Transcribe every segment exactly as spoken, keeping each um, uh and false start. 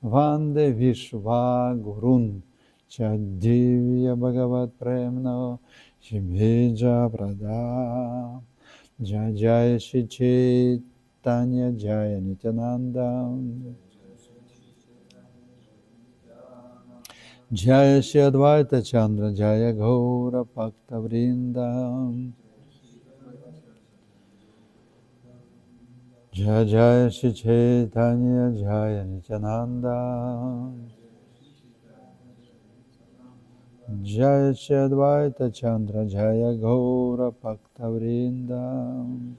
Ванде Вишва Гурун Чадивья Бхагават Премно Шимеджа Прада Джая Джая Шри Чайтанья Джая Нитянанда Jaya Shri Advaita Chandra Jaya Gaura Bhakta Vrinda Jaya Jaya Shri Chaitanya Jaya Nityananda Jaya Shri Advaita Chandra Jaya Gaura Bhakta Vrinda.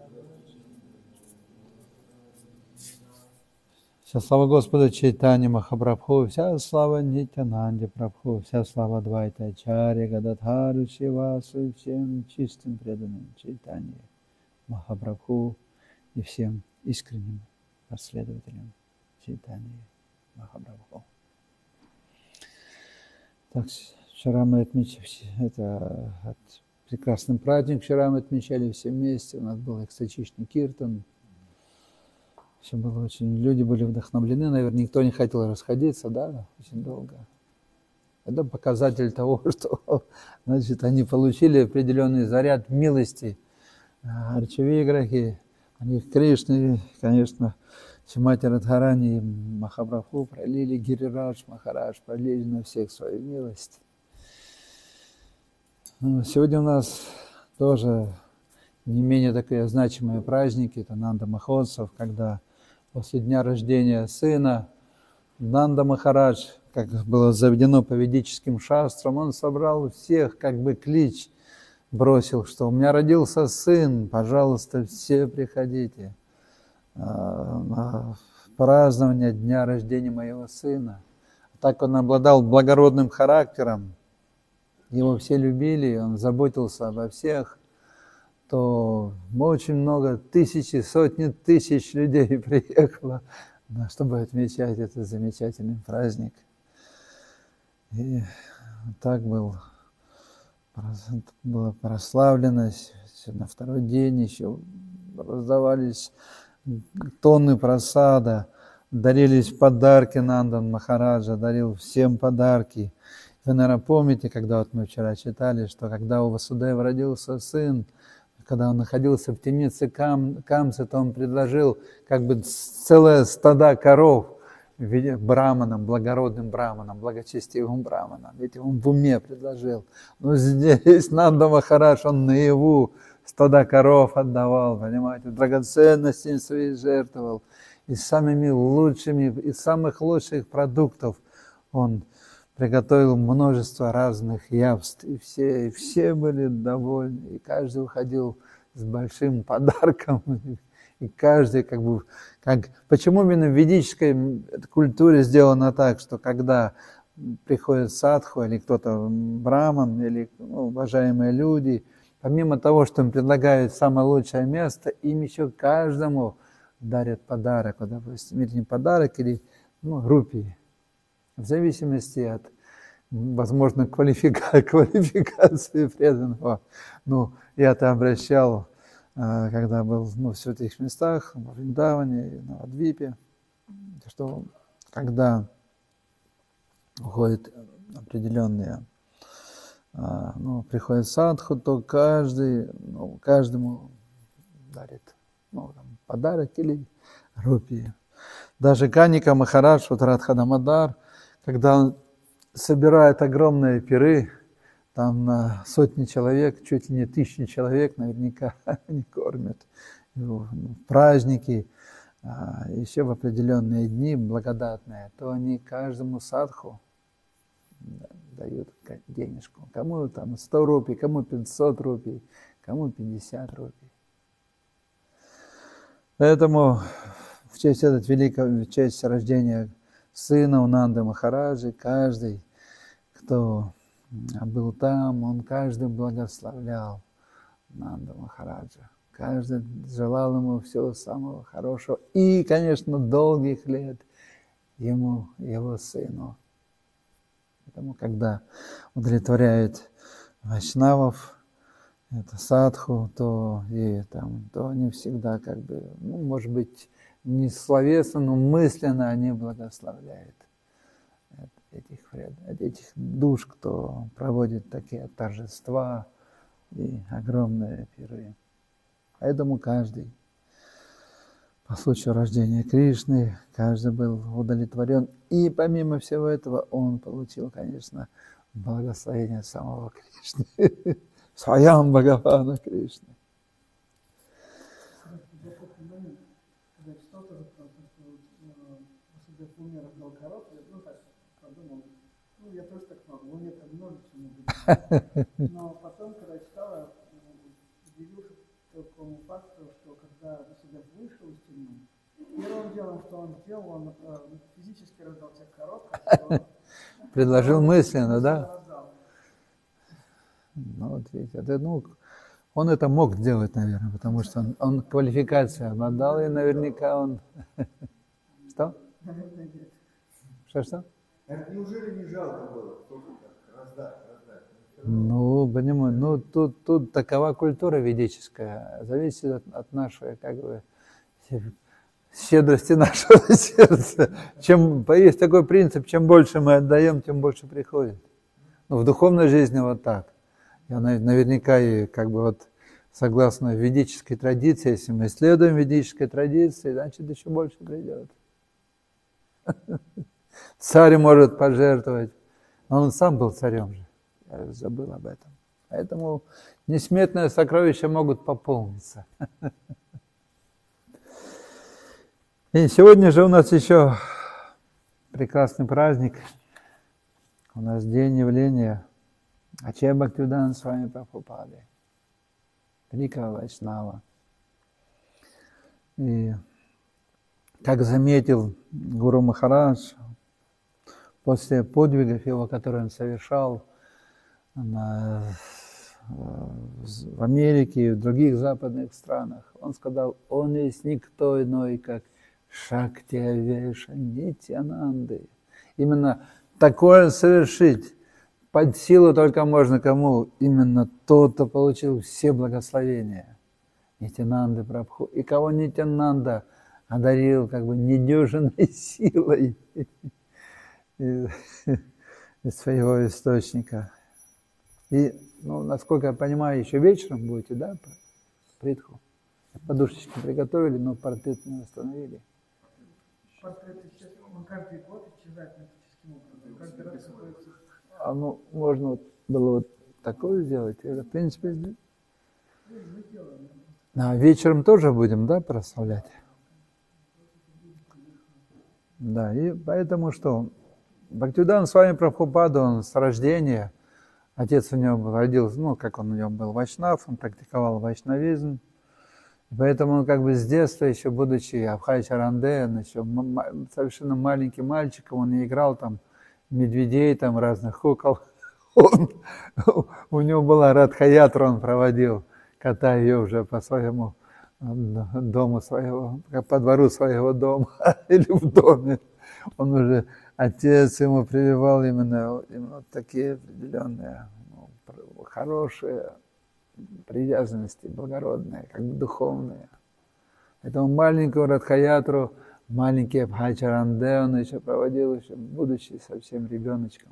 Вся слава Господа Чайтани Махапрабху, вся слава Нитянанде Прабху, вся слава Адвайта Ачарья Гададхару Шивасу, всем чистым преданным Чайтани Махапрабху и всем искренним последователям Чайтани Махапрабху. Так, вчера мы отмечали, это от, прекрасный праздник, вчера мы отмечали все вместе, у нас был экстатичный киртан. Все было очень, люди были вдохновлены, наверное, никто не хотел расходиться, да, очень долго. Это показатель того, что, значит, они получили определенный заряд милости. Арчавиграхи, они Кришны, конечно, Шримати Радхарани и Махапрабху пролили, Гирирадж Махарадж пролили на всех свою милость. Ну, сегодня у нас тоже не менее такие значимые праздники, это Нанда Махотсав, когда после дня рождения сына Нанда Махарадж, как было заведено по ведическим шастрам, он собрал всех, как бы клич бросил, что у меня родился сын, пожалуйста, все приходите на празднование дня рождения моего сына. Так он обладал благородным характером, его все любили, он заботился обо всех, то очень много, тысячи, сотни тысяч людей приехало, чтобы отмечать этот замечательный праздник. И так был, была прославленность. На второй день еще раздавались тонны прасада, дарились подарки. Нандан Махараджа дарил всем подарки. Вы, наверное, помните, когда вот мы вчера читали, что когда у Васудева родился сын, когда он находился в темнице Кам, Камсы, то он предложил как бы целое стадо коров браманам, благородным браманам, благочестивым браманам. Ведь он в уме предложил. Но здесь Нанда Махарадж, он наяву стада коров отдавал, понимаете, драгоценности свои жертвовал. И самыми лучшими, из самых лучших продуктов он приготовил множество разных явств, и все, и все были довольны, и каждый уходил с большим подарком, и каждый как бы, как, почему именно в ведической культуре сделано так, что когда приходит садху или кто-то браман, или ну, уважаемые люди, помимо того, что им предлагают самое лучшее место, им еще каждому дарят подарок, вот, допустим, или не подарок, или ну, рупии. В зависимости от, возможно, квалифика- квалификации преданного. Ну, я-то обращал, когда был ну, в святых местах, в Вриндаване, на Адвипе, что когда уходят определенные, ну, приходит садху, то каждый, ну, каждому дарит ну, там, подарок или рупии. Даже Каника Махарадж, вот Радхадамадар, когда он собирает огромные пиры, там на сотни человек, чуть ли не тысячи человек наверняка они кормят. В праздники, еще в определенные дни благодатные, то они каждому садху дают денежку. Кому там сто рупий, кому пятьсот рупий, кому пятьдесят рупий. Поэтому в честь этого великого, в честь рождения сына у Нанды Махараджи, каждый, кто был там, он каждый благословлял Нанду Махараджа. Каждый желал ему всего самого хорошего. И, конечно, долгих лет ему, его сыну. Поэтому, когда удовлетворяет вайшнавов, это садху, то, и, там, то они всегда как бы, ну, может быть, не словесно, но мысленно они благословляют этих, этих душ, кто проводит такие торжества и огромные пиры. Поэтому каждый, по случаю рождения Кришны, каждый был удовлетворен. И помимо всего этого, он получил, конечно, благословение самого Кришны, Сваям Бхагавана Кришны. Когда читал тоже про то, что Васудев умер от Галкарот, я ну, так подумал, ну я тоже так могу, у меня там много чему говорить. Но потом, когда читал, я удивился такому факту, что когда Васудев вышел из тюрьмы, первым делом, что он сделал, он физически раздал тех корот, которые предложил мысленно, да? Ну вот видите, это, ну, он это мог сделать, наверное, потому что он, он квалификацию обладал, и наверняка он... Что? Что-что? Неужели не жалко было только так раздать, раздать? Ну, понимаю, ну тут, тут такова культура ведическая, зависит от, от нашей, как бы, щедрости нашего сердца. Чем, есть такой принцип, чем больше мы отдаем, тем больше приходит. Ну, в духовной жизни вот так. Я наверняка и как бы вот согласно ведической традиции, если мы следуем ведической традиции, значит еще больше придет. Царь может пожертвовать. Он сам был царем же. Я забыл об этом. Поэтому несметные сокровища могут пополниться. И сегодня же у нас еще прекрасный праздник. У нас день явления Ачарья Бхактивиданта Свами Прабхупады, великого Вайшнава. И как заметил Гуру Махарадж, после подвигов его, которые он совершал на, в Америке и в других западных странах, он сказал, он есть никто иной, как Шакти Авеша Нитьянанды. Именно такое совершить под силу только можно кому? Именно тот, кто получил все благословения Нитьянанды Прабху. И кого Нитьянанда одарил как бы недюжинной силой из, из своего источника. И, ну, насколько я понимаю, еще вечером будете, да, притху? Подушечки приготовили, но портрет не восстановили. Портрет сейчас, он каждый год исчезает мифическим образом. Каждый раз находится... А ну, можно вот было вот такое сделать. Это, в принципе, а вечером тоже будем, да, прославлять? Да, и поэтому что? Бхактивиданта Свами Прабхупада, он с рождения, отец у него родился, ну, как он у него был вайшнав, он практиковал вайшнавизм. Поэтому он как бы с детства, еще будучи Абхай-Чаранде, он еще совершенно маленьким мальчиком, он и играл там медведей, там разных кукол. Он, у него была Радха-ятра, он проводил, катая ее уже по своему дому своего, по двору своего дома или в доме. Он уже, отец ему прививал именно, именно такие определенные, ну, хорошие привязанности, благородные, как бы духовные. Поэтому маленькую Радха-ятру, маленький Абхай-Чаранде он еще проводил, еще будучи совсем ребеночком.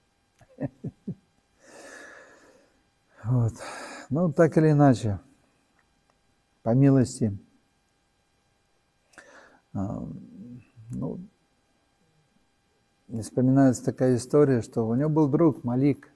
Вот. Ну, так или иначе, по милости, ну, вспоминается такая история, что у него был друг Малик.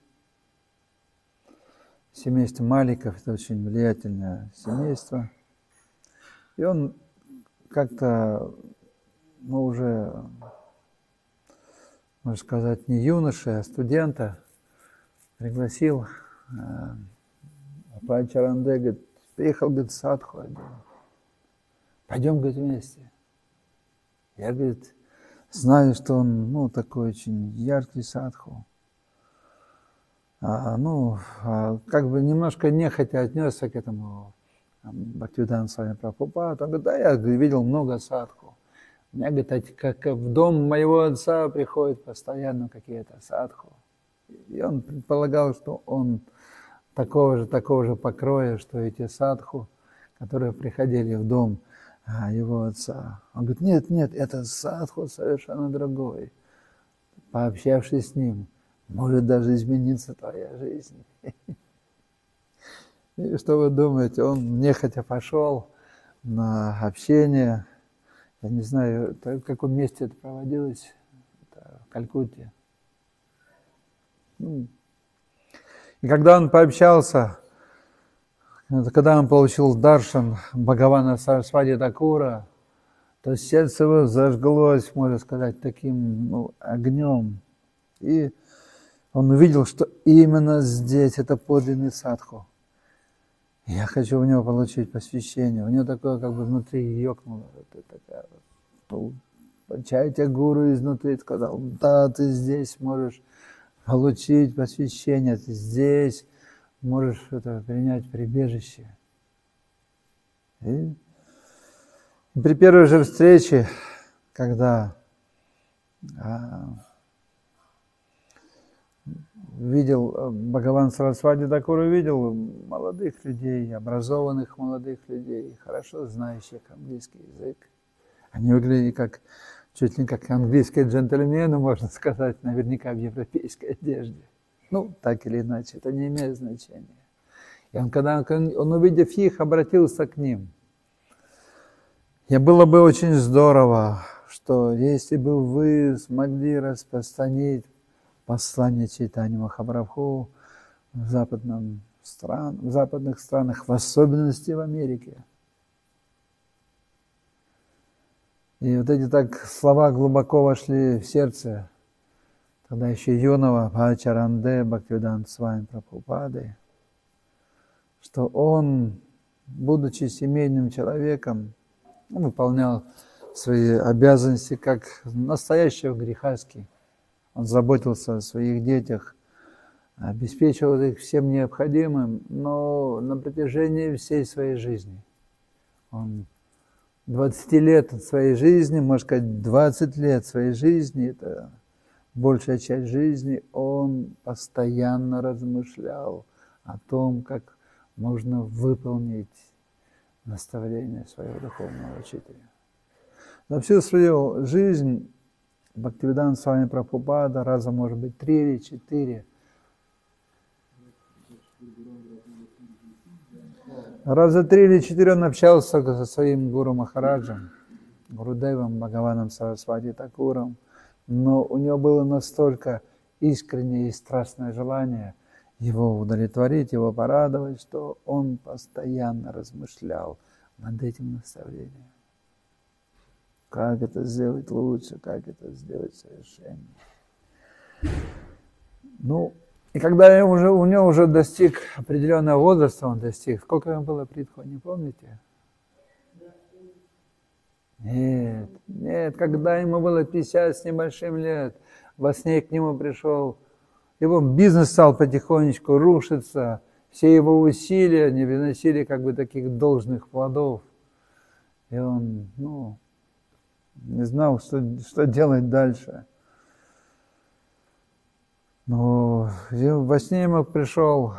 Семейство Маликов, это очень влиятельное семейство. И он как-то, ну, уже, можно сказать, не юноши, а студента пригласил Абхай-Чаранде, говорит, приехал, говорит, садху один. Пойдем, говорит, вместе. Я, говорит, знаю, что он, ну, такой очень яркий садху. А, ну, а, как бы немножко нехотя отнесся к этому Бхактивиданта Свами Прабхупада. Он говорит, да, я видел много садху. У меня, говорит, как в дом моего отца приходят постоянно какие-то садху. И он предполагал, что он такого же, такого же покроя, что эти садху, которые приходили в дом его отца. Он говорит, нет, нет, это садху совершенно другой. Пообщавшись с ним, может даже измениться твоя жизнь. И что вы думаете, он нехотя пошел на общение. Я не знаю, в каком месте это проводилось, это в Калькутте. И когда он пообщался, когда он получил даршан Бхагавана Сарасвати Такура, то сердце его зажглось, можно сказать, таким ну, огнем. И он увидел, что именно здесь это подлинный садху. Я хочу у него получить посвящение. У него такое как бы внутри ёкнуло. Это такая, ну, Чайтя Гуру изнутри сказал, да, ты здесь можешь получить посвящение, ты здесь можешь это, принять прибежище. И при первой же встрече, когда а, видел, Бхагаван Сарасвати Такур увидел молодых людей, образованных молодых людей, хорошо знающих английский язык. Они выглядели как, чуть ли не как английские джентльмены, можно сказать, наверняка в европейской одежде. Ну, так или иначе, это не имеет значения. И он, когда он, он увидев их, обратился к ним. И было бы очень здорово, что если бы вы смогли распространить послание Чайтаньи Махапрабху в, западном стран, в западных странах, в особенности в Америке. И вот эти так слова глубоко вошли в сердце тогда еще юного Бхачаранде Бхактивиданта Свами Прабхупады, что он, будучи семейным человеком, он выполнял свои обязанности как настоящий грехаский. Он заботился о своих детях, обеспечивал их всем необходимым, но на протяжении всей своей жизни. Он двадцать лет своей жизни, можно сказать, двадцать лет своей жизни, это большая часть жизни, он постоянно размышлял о том, как можно выполнить наставление своего духовного учителя. За всю свою жизнь Бхактивиданта Свами Прабхупада раза, может быть, три или четыре, раза три или четыре он общался со своим гуру Махараджем, Гурудевом Бхагаваном Сарасвати Такуром, но у него было настолько искреннее и страстное желание его удовлетворить, его порадовать, что он постоянно размышлял над этим наставлением. Как это сделать лучше, как это сделать совершеннее. Ну, и когда уже, у него уже достиг определенного возраста, он достиг, сколько ему было притхо, не помните? Нет, нет, когда ему было пятьдесят с небольшим лет, во сне к нему пришел, его бизнес стал потихонечку рушиться, все его усилия не приносили как бы таких должных плодов. И он, ну, не знал, что, что делать дальше. Но во сне ему пришел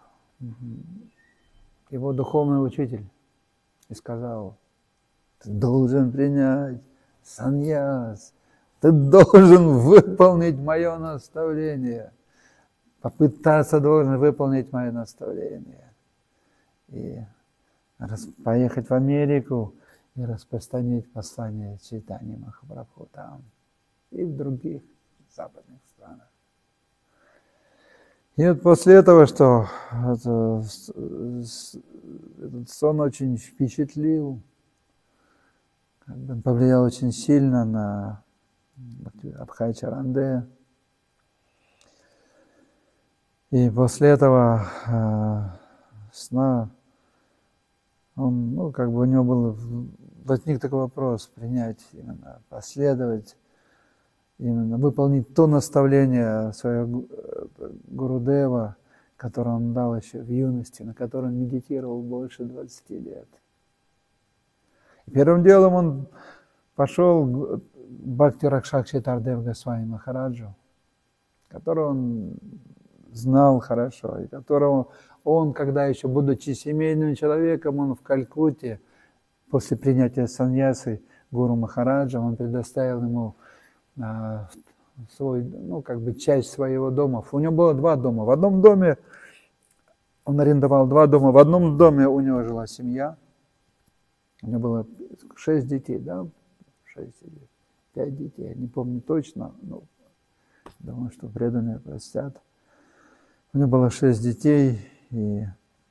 его духовный учитель и сказал, ты должен принять саньяс, ты должен выполнить мое наставление, попытаться должен выполнить мое наставление и поехать в Америку и распространить послание Чайтаньи Махапрабху там и в других западных странах. И вот после этого, что это, этот сон очень впечатлил, как бы повлиял очень сильно на Абхай-Чаранде. И после этого э, сна он, ну, как бы у него был, возник такой вопрос, принять именно, последовать, именно выполнить то наставление своего Гурудева, которое он дал еще в юности, на котором он медитировал больше двадцати лет. И первым делом он пошел к Бхакти Ракшакши Тардев Госвами Махараджу, которого он знал хорошо, и которого он, когда еще будучи семейным человеком, он в Калькутте после принятия саньясы Гуру Махараджа, он предоставил ему а, свой, ну, как бы часть своего дома. У него было два дома. В одном доме он арендовал два дома. В одном доме у него жила семья. У него было шесть детей, да? Шесть или пять детей, я не помню точно. Но думаю, что преданные простят. У него было шесть детей, и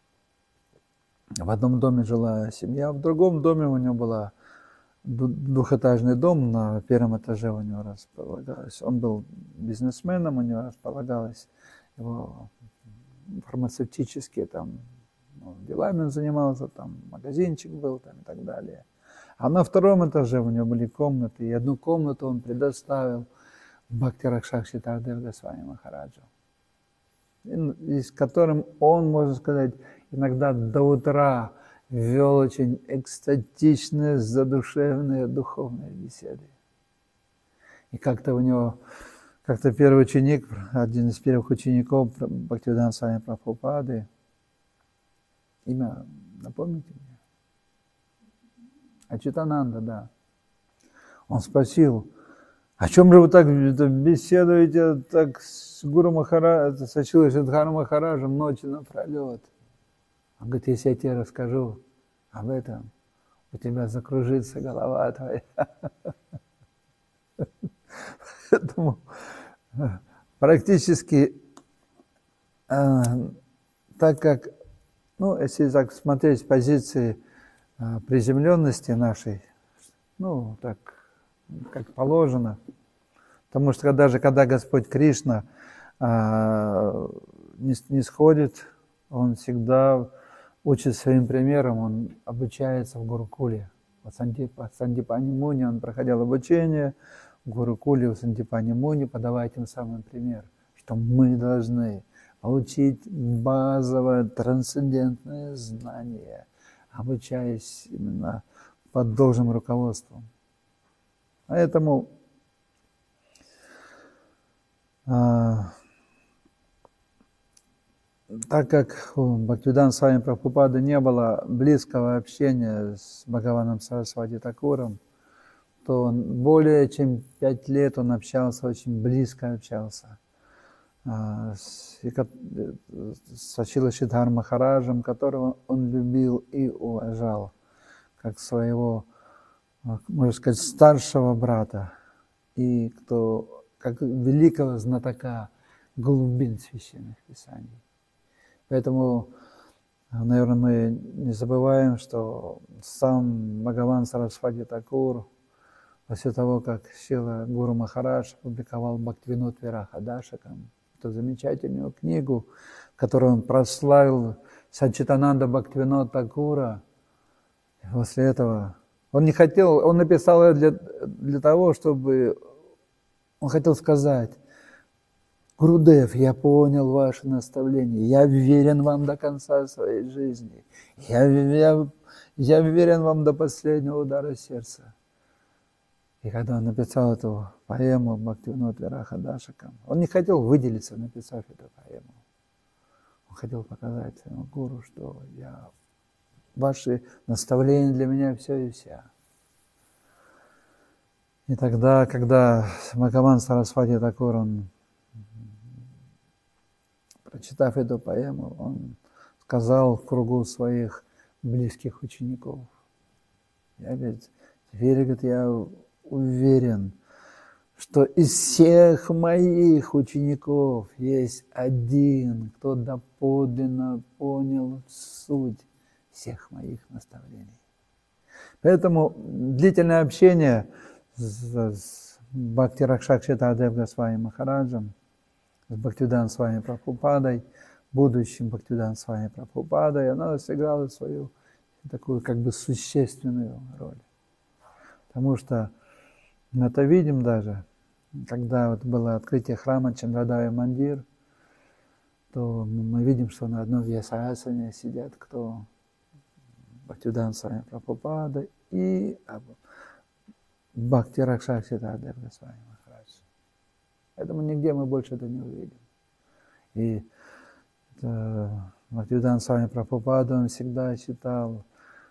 в одном доме жила семья, в другом доме у него был двухэтажный дом, на первом этаже у него располагалось. Он был бизнесменом, у него располагалось его фармацевтические там, ну, делами он занимался, там магазинчик был там, и так далее. А на втором этаже у него были комнаты, и одну комнату он предоставил Бхакти Ракшак Ситардев Госвами Махараджу, и с которым он, можно сказать, иногда до утра вел очень экстатичные, задушевные, духовные беседы. И как-то у него, как-то первый ученик, один из первых учеников Бхактивиданта Свами Прабхупады, имя напомните мне? Ачитананда, да. Он спросил: о чем же вы так беседуете так с Гуру Махараджем, с Ачилой Сиддхару Махараджем ночи напролет? Он говорит: если я тебе расскажу об этом, у тебя закружится голова твоя. Поэтому практически, э, так как, ну, если так смотреть с позиции э, приземленности нашей, ну, так, как положено, потому что даже когда Господь Кришна э, не, не сходит, Он всегда учит своим примером, Он обучается в Гурукуле. Вот Сандипани Муни, он проходил обучение в Гурукуле, у Сандипани Муни, подавая тем самым пример, что мы должны получить базовое трансцендентное знание, обучаясь именно под должным руководством. Поэтому а, так как у Бхактивиданта Свами Прабхупады не было близкого общения с Бхагаваном Сарасвати Такуром, то он более чем пять лет он общался, очень близко общался а, с, с Ачилой Сиддхару Махараджем, которого он любил и уважал, как своего, можно сказать, старшего брата, и кто, как великого знатока глубин священных писаний. Поэтому, наверное, мы не забываем, что сам Бхагаван Сарасвати Такур, после того, как Шрила Гуру Махарадж опубликовал Бхактивинод Вираха Дашакам, эту замечательную книгу, которую он прославил Сачитананда Бхактивинод Такура, после этого он не хотел, он написал это для, для того, чтобы, он хотел сказать: Гурудев, я понял ваше наставление, я верен вам до конца своей жизни, я, я, я верен вам до последнего удара сердца. И когда он написал эту поэму Бхактивинод Вираха Дашакам, он не хотел выделиться, написав эту поэму. Он хотел показать своему гуру, что я, ваши наставления для меня все и вся. И тогда, когда Бхагаван Сарасвати Такур, он, прочитав эту поэму, он сказал в кругу своих близких учеников: я ведь теперь, говорит, я уверен, что из всех моих учеников есть один, кто доподлинно понял суть всех моих наставлений. Поэтому длительное общение с, с Бхакти Ракшак Ситардев Госвами Махараджем, с Бхактивиданта Свами Прабхупадой, будущим Бхактивиданта Свами Прабхупадой, она сыграла свою такую как бы существенную роль. Потому что мы это видим даже, когда вот было открытие храма Чандрадави Мандир, то мы видим, что на одном вьясасане сидят кто? Бхактивиданта Свами Прабхупада и Бхакти Ракшак Ситардев Госвами Махарадж. Поэтому нигде мы больше это не увидим. И Бхактивиданта Свами Прабхупада, он всегда считал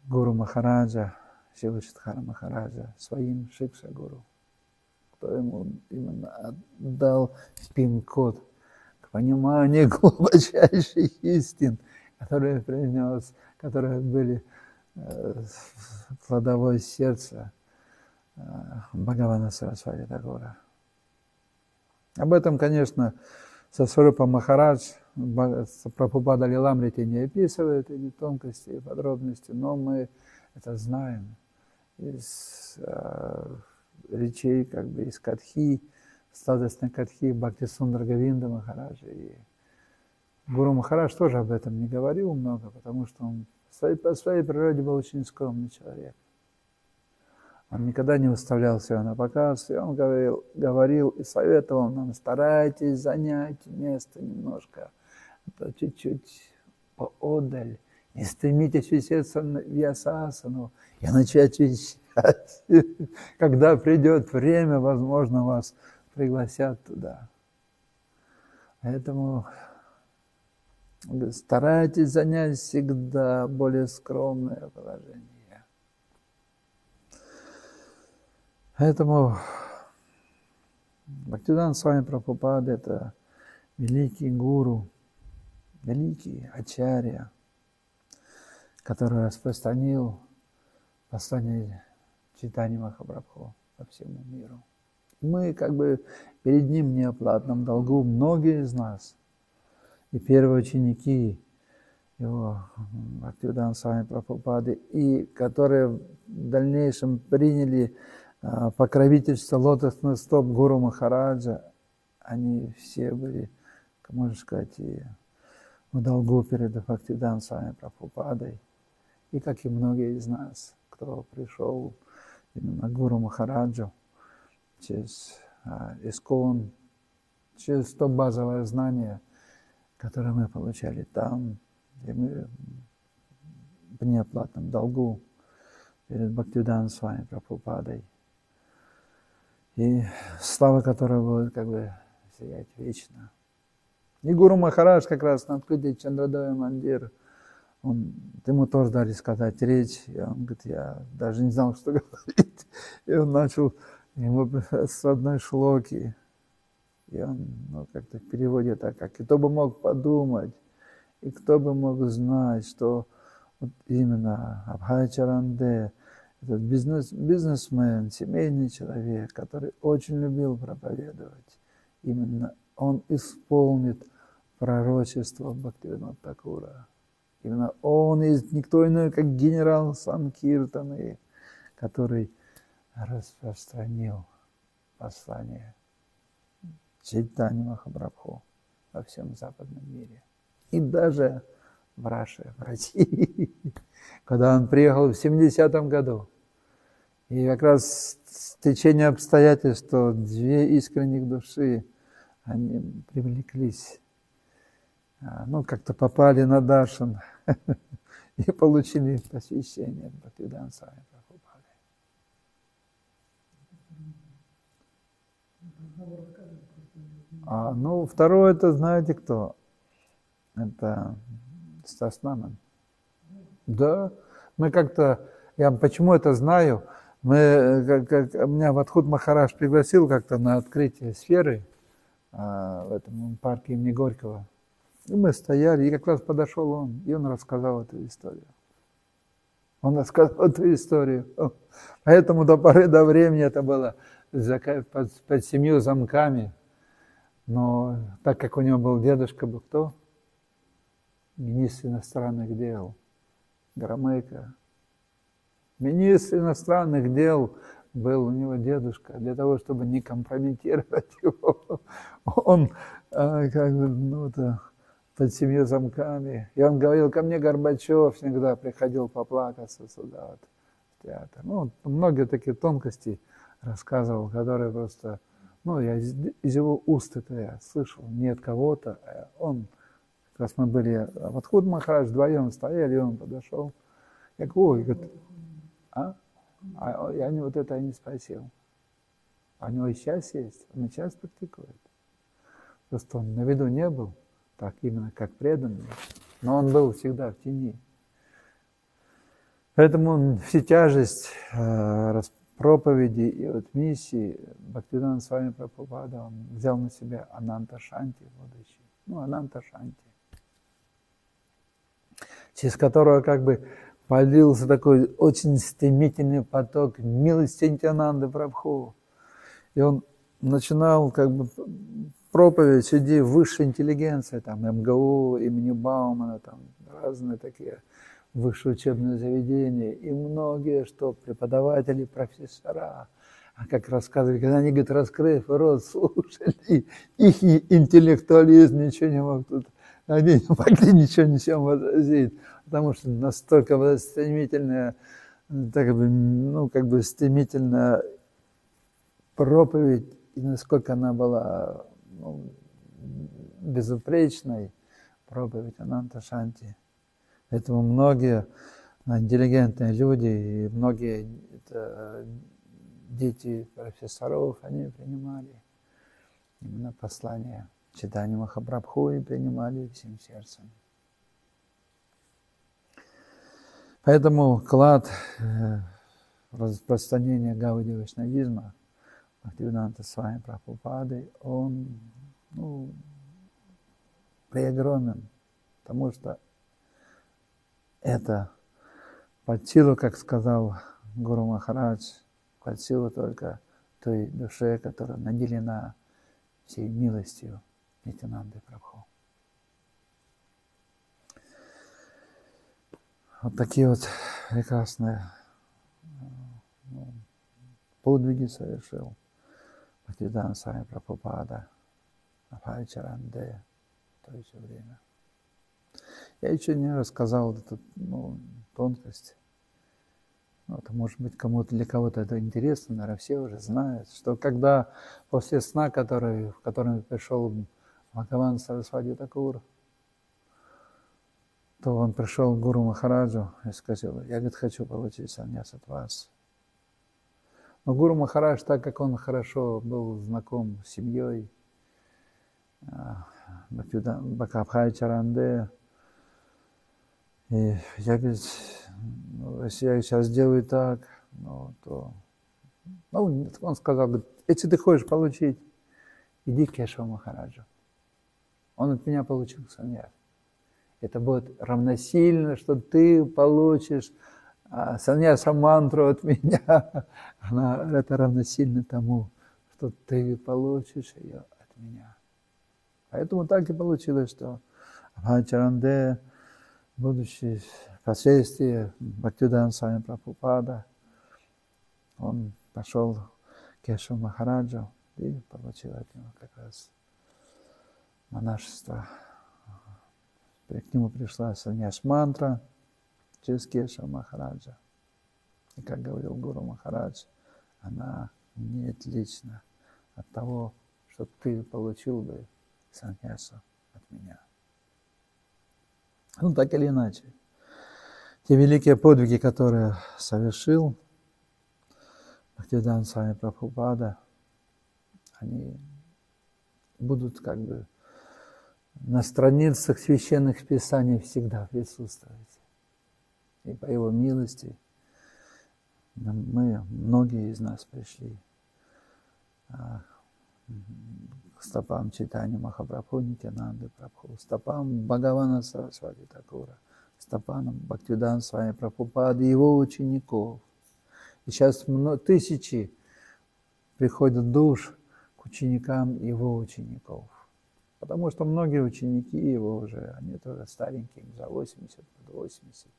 Гуру Махараджа, Шила Шидхара Махараджа, своим Шикша Гуру, кто ему именно отдал пин-код к пониманию глубочайших истин, которые принес, которые были э, в кладовой сердца э, Бхагавана Сарасвати Такура. Об этом, конечно, Сасварупа Махарадж, Прабхупада Лиламрити не описывает эти тонкости и подробности, но мы это знаем из э, речей, как бы из Катхи, сладостной Катхи Бхакти Сундар Говинда Махараджа. И Гуру Махарадж тоже об этом не говорил много, потому что он своей, по своей природе был очень скромный человек. Он никогда не выставлял себя на показ, и он говорил, говорил и советовал нам: старайтесь занять место немножко, а чуть-чуть поодаль, не стремитесь усесться в ясасану и начать вещать. Когда придет время, возможно, вас пригласят туда. Поэтому старайтесь занять всегда более скромное положение. Поэтому Бхактивиданта Свами Прабхупада – это великий гуру, великий ачарья, который распространил послание Чайтаньи Махапрабху по всему миру. Мы как бы перед ним в неоплатном долгу, многие из нас, и первые ученики его Бхактивиданта Свами Прабхупады, и которые в дальнейшем приняли покровительство лотосных стоп Гуру Махараджа, они все были, можно сказать, и в долгу перед Бхактивиданта Свами Прабхупадой, и как и многие из нас, кто пришел именно к Гуру Махараджу через а, Искон, через то базовое знание, которое мы получали там, где мы в неоплатном долгу перед Бхактивиданта Свами Прабхупадой, и слава которого будет как бы сиять вечно. И Гуру Махарадж как раз на открытии Чандрадая Мандир, он, ему тоже дали сказать речь, и он говорит: я даже не знал, что говорить. И он начал ему с одной шлоки, и он, ну, как-то в переводе так, как кто бы мог подумать, и кто бы мог знать, что вот именно Абхай Чаранде, этот бизнес, бизнесмен, семейный человек, который очень любил проповедовать, именно он исполнит пророчество Бхактивинода Такура. Именно он, есть никто иной, как генерал Санкиртаны, который распространил послание Чайтаньи Махапрабху во всем западном мире. И даже в Раше, в России, когда он приехал в семидесятом году. И как раз стечение обстоятельств, что две искренних души, они привлеклись, ну, как-то попали на даршан и получили посвящение от Бхактивиданта Свами Прабхупады. А, ну, второе, это знаете кто? Это Стас Наман. Да, мы как-то, я почему это знаю, мы, как, как, меня Вадхут Махарадж пригласил как-то на открытие сферы а, в этом парке имени Горького. И мы стояли, и как раз подошел он, и он рассказал эту историю. Он рассказал эту историю. Поэтому до поры до времени это было под, под семью замками. Но так как у него был дедушка, был кто? Министр иностранных дел Громыко. Министр иностранных дел был у него дедушка. Для того, чтобы не компрометировать его, он а, как бы, ну, это, под семью замками. И он говорил: ко мне Горбачев всегда приходил поплакаться сюда, вот, в театр. Ну, многие такие тонкости рассказывал, которые просто, ну, я из, из его уст это я слышал, не от кого-то, а он, как раз мы были, Вадхут Махарадж вдвоем стояли, и он подошел. Я говорю: ой, говорит, а? А я не, вот это я не спросил. А у него и сейчас есть, он и сейчас практикует. Просто он на виду не был, так именно как преданный, но он был всегда в тени. Поэтому всю тяжесть э, проповеди и вот миссии Бхактивинода Свами Прабхупада он взял на себя Ананта Шанти будущий. Ну, Ананта Шанти, через которого как бы полился такой очень стремительный поток милости Нитьянанды Прабху. И он начинал как бы проповедь среди высшей интеллигенции, там эм гэ у, имени Баумана, там разные такие высшие учебные заведения, и многие, что преподаватели, профессора, а как рассказывали, когда они, говорят, раскрыв рот, слушали, их интеллектуализм ничего не мог тут, они не могли ничего ничем возразить, потому что настолько была стремительная, так бы, ну, как бы стремительная проповедь, и насколько она была, ну, безупречной, проповедь Ананта Шанти. Поэтому многие интеллигентные люди и многие это, дети профессоров, они принимали именно послание Чайтаньи Махапрабху и принимали всем сердцем. Поэтому клад э, распространения Гауди вайшнавизма Бхактивинода Свами Прабхупады, он, ну, преогромен, потому что это под силу, как сказал Гуру Махарадж, под силу только той душе, которая наделена всей милостью Нитьянанды Прабху. Вот такие вот прекрасные, ну, подвиги совершил Бхактивинода Свами Прабхупада Абхай-чаран-де в то же время. Я еще не рассказал эту, ну, тонкость. Ну, это может быть кому-то, для кого-то это интересно, наверное, все уже знают, что когда после сна, который, в котором пришел Бхагаван Сарасвати Такур, то он пришел к Гуру Махараджу и сказал: я, говорит, хочу получить саньяс от вас. Но Гуру Махарадж, так как он хорошо был знаком с семьей Бхакти-Абхай-чаран-де, и я, говорит, ну, если я сейчас сделаю так, ну, то... Ну, он сказал, говорит, если ты хочешь получить, иди к Кешаву Махараджу. Он от меня получил саньяс. Это будет равносильно, что ты получишь а, саньяса-мантру от меня. Она, это равносильно тому, что ты получишь ее от меня. Поэтому так и получилось, что Абхай-чаран-де, будучи впоследствии Бхактивинода Свами Прабхупада, он пошел к Кешаву Махараджу и получил от него как раз монашество. К нему пришла саньяс-мантра через Кешава Махараджа. И, как говорил Гуру Махарадж, она не отлична от того, что ты получил бы саньясу от меня. Ну, так или иначе, те великие подвиги, которые совершил Бхактивинода Свами Прабхупада, они будут как бы на страницах священных писаний всегда присутствовать. И по его милости мы, многие из нас пришли к стопам Чайтаньи Махапрабху, Нитьянанды Прабху, стопам Бхагавана Сарасвати Такура, стопам Бхактивинода Свами Прабхупады, его учеников. И сейчас тысячи приходят душ к ученикам его учеников. Потому что многие ученики его уже, они тоже старенькие, за восемьдесят, под восемьдесят.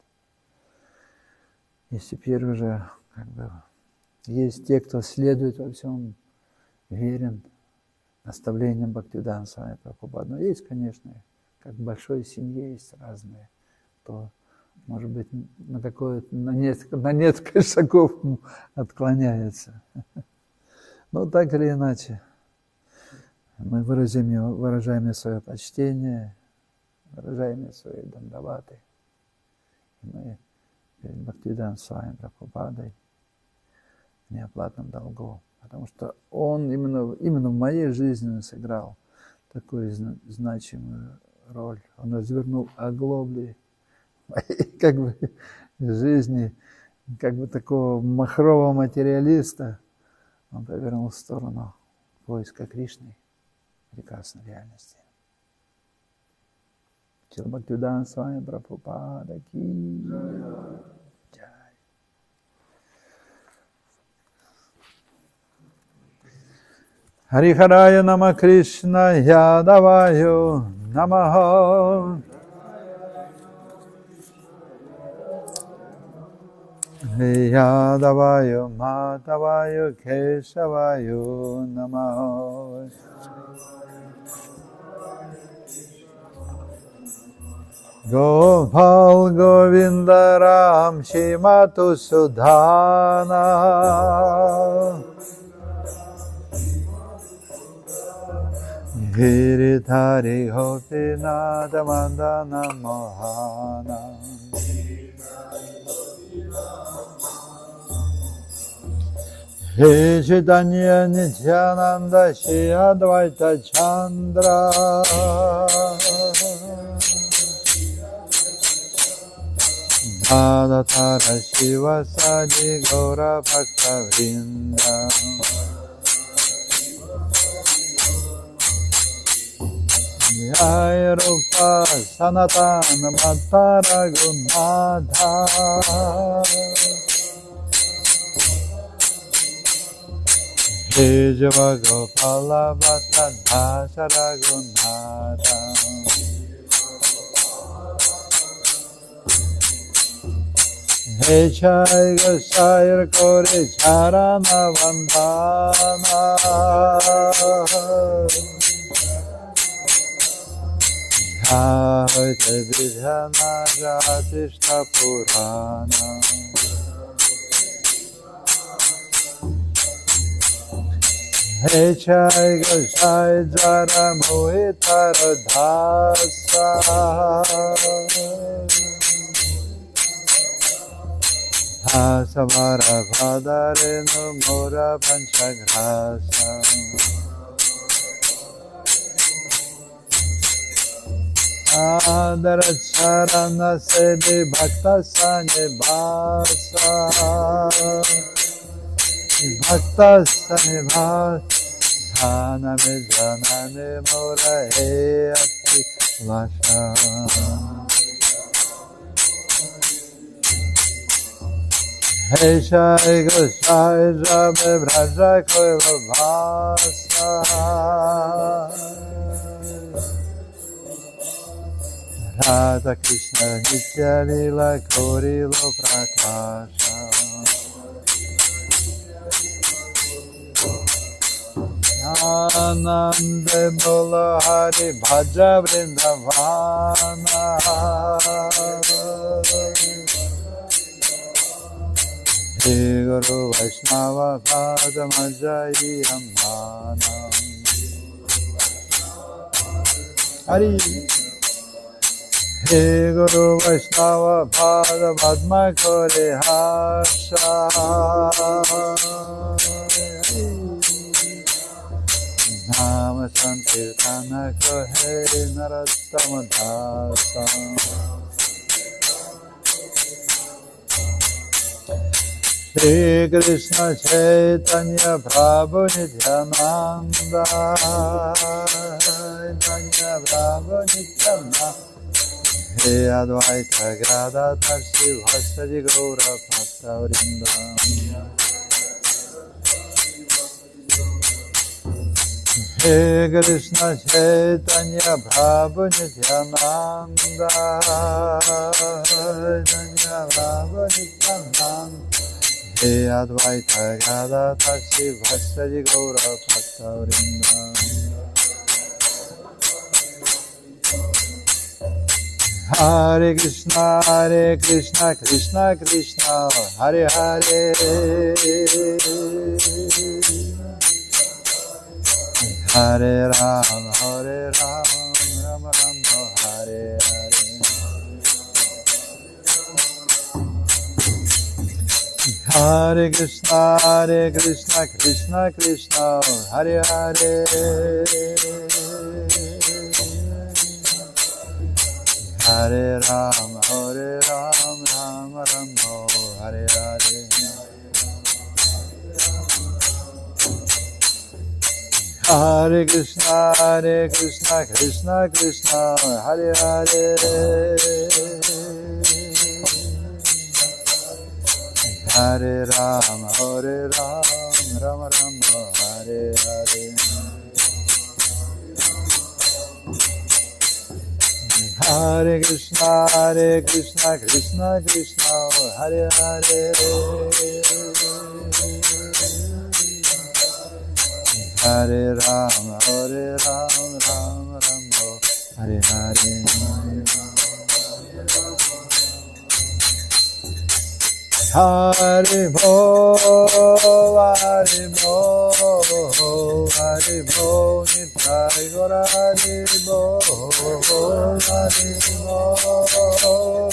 И теперь уже как бы есть те, кто следует во всем, верен наставлениям Бхактивинода Свами Прабхупады. Но есть, конечно, как в большой семье есть разные, кто, может быть, на какое-то, на несколько, на несколько шагов отклоняется. Но так или иначе, мы выразим, выражаем свое почтение, выражаем свои дандаваты. И мы перед Бхактивинода Свами Прабхупадой в неоплатном долгу. Потому что он именно, именно в моей жизни сыграл такую значимую роль. Он развернул оглобли моей как бы жизни как бы такого махрового материалиста, он повернул в сторону поиска Кришны, прекрасной реальности. Шрила Бхактивинода Свами Прабхупада ки джай. Харихарая нама Кришна Ядаваю намаха. Yadavayo Madhavayo Kesavayo Namaha. Gopal Govinda Ram Shimatu Sudhana. Giridhari Gopinatha Mandana Mohana. He Chaitanya Nityananda Shri Advaita Chandra. Adhatara Shiva Sadi Gaura Bhakta Vrinda. Jai Rupa Sanatana Matara Gunadha. He Java Gopala Bhatta Dhasara Gunadha. He Chai Gosayar Kore Charana Vandana. Jai Vidhana Jatishta Purana. He Chai Gosai Jara Mohitara Dhasa. Dhasavara Bhadarenu Mura Panchagrasa. Adara Charana Sebi Bhakta Sanibhasa. Bhakta Sanibhasa. Dhana Midjanane Mura He Ati Vasha. He Shai Gosai Jame Braja Koila Bhasa. Radha Krishna Nitya Lila Korilo Prakasha. Anande Bola Hari Bhaja Vrindavana. He Guru Vaishnava Padamajayi Amana. Hari. He Guru Vaishnava Padmadma Kore Hasha. Nama Sankirtana Kohe Narottama Dasa. Shri Krishna Chaitanya Prabhu Nityananda. Chaitanya Prabhu Nityananda. He Advaita Gadadhar Srivasadi Gaura Bhakta Vrinda. He Krishna Chaitanya Prabhu Nityananda. Chaitanya Prabhu Nityananda. He Advaita Gadadhar Srivasadi Gaura Bhakta Vrinda. Hare Krishna, Hare Krishna, Krishna Krishna, Hare Hare. Hare Ram, Hare Ram, Ram Ram, Hare Hare. Hare Krishna, Hare Krishna, Krishna Krishna, Hare Hare. Hare Ram, Hare Ram, Ram Ram, Hare Hare. Hare Krishna, Hare Krishna, Krishna Krishna, Hare Hare. Hare Rama, Hare Rama, Rama Rama, Hare Hare. Hare Krishna, Hare Krishna, Krishna Krishna, Hare Hare. Hare Rama, Hare Rama, Rama Rama, Hare Hare. Hare Bo, Hare Bo, Hare Bo, Nitai Gora Hare Bo, Hare Bo.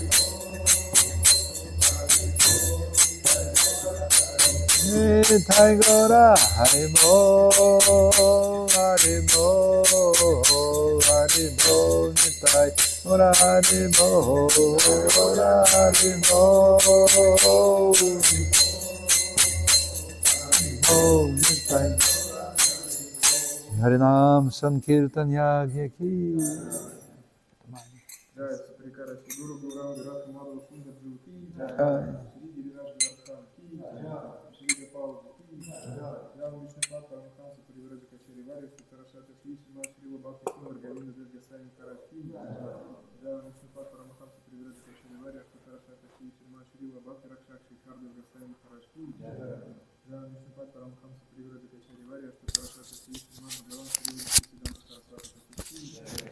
Nitai Gora Hare Bo, Hare Bo, Hare Bo, Nitai Gora Hare Bo, Hare Bo, Bo, Nitai. Harinam Sankirtan Yagya Ki. Jai Sri Karasi Guru Gaurang Rath Madhav Sundar Jyoti Jai Sri Giriraj Gopal Ki Jai Sri Gopal Ki Jai Vishnupat Paramhansa Parivraja Kachari Vari Sutarashata Shri Sima Shri Bhakti Sundar Govinda Dev Goswami Maharaj Ki Jai Vishnupat Paramhansa Parivraja Kachari Vari Sutarashata Shri Sima Shri Bhakti Rakshak Shri Kardev Goswami Maharaj Ki Jai Vishnupat Paramhansa Parivraja Kachari Vari Sutarashata Shri Sima Bhagavan Shri Siddhanta Saraswati Ki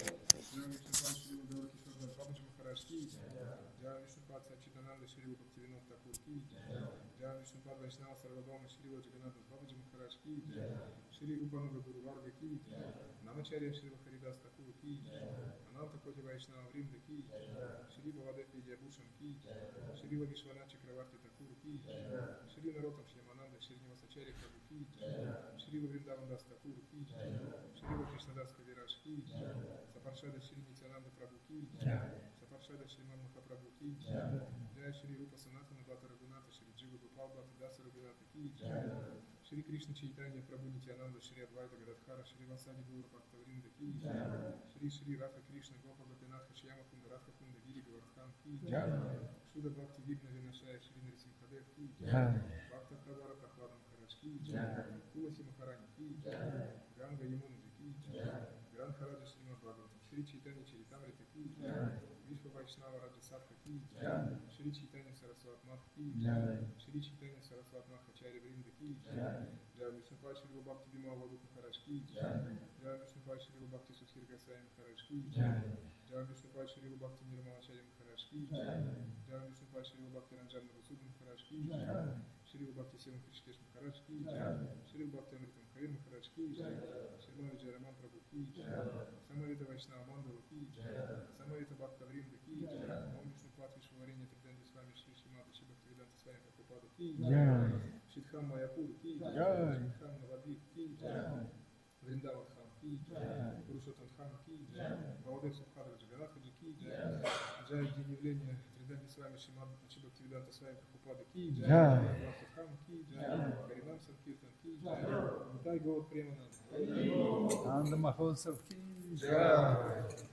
Jai Vishnupat Shri Uddhava Kishore Babaji Maharaj Ki Jai Vishnupat Sachidananda Shri Bhaktivinoda Thakur Ki Jai Vishnupat Vaishnava Sarvabhauma Shri Jagannath Babaji Maharaj Ki Shri Rupanuga Guru Varga Ki Namacharya Shri Haridas Thakur Ki Ananta Koti Vaishnava Vrinda Ki Shri Bhavadev Vidya Bhushan Ki Shri Vagishwana Chakravarti Thakur Ki Shri Narotam Shrimananda Shri Nivasacharya Prabhu Ki Shri Vrindavan Das Thakur Ki Shri Krishnadas Kaviraj Ki Saparshada Shri Nityananda Prabhu Ki Saparshada Shriman Mahaprabhu Ki Jai Shri Rupa Sanatana Bhata Raghunatha Shri Jiva Gopal Bhata Dasa Raghunatha Ki Shri Krishna Chaitanya Prabhu Nityananda Shri Advaita Gadadhara Shri Vasadi Gaur Bhakta Vrinda Ki Shri Shri Radha Krishna Gopa Gopinath Shyama Kunda Radha Kunda Giri Govardhan Ki Shuddha Bhakti Vigna Vinashaya Shri Narasimhadev Ki Bhakta Pravara Prahlada Maharaj Ki Tulasi Maharani Ki Ganga Yamunaji Ki Granha Raja Srimad Bhagavatam Shri Chaitanya Charitamrita Ki Vishwa Vaishnava Raja Sabha Ki Shri Chaitanya Saraswat Math Ki Shri Chaitanya Saraswat Math Acharya Vrinda Ki Jai Vishnupat Shri Bhakti Bima Vadup Maharaj Ki Jai Vishnupat Shri Bhakti Sukhir Goswami Maharaj Ki Jai Vishnupat Shri Bhakti Nirmalacharya Maharaj Ki Jai Vishnupat Shri Bhakti Ranjan Vasudha Maharaj Ki Shri Bhakti Sevan Krishkesh Maharaj Ki Shri Bhakti Amritam Kavir Maharaj Ki Shri Vijay Raman Prabhu Ki Самарita Vaishnava Mandala Ki Самарita Bhakta Vrinda Ki Om Vishnupat Vishwavarenya Tridanti Swami Shri Shrimati Shri Bhaktivedanta Swami Prabhupada Ki Shidham Mayapur Ki Shidham Navadvip Ki Vrindavan Kham Ki Пурушоттам Дхам Ki Бхавадев Субхадра Джаганатха Джи Ki Джай день явления Триданти Свами Шримад Бхактивиданта Свами Прабхупада Ki Джай Бхактивидам Ki Джай Харинам Санкиртан Ki Джай Нитай Гаур Премананда Анда Махотсав Ki. Jai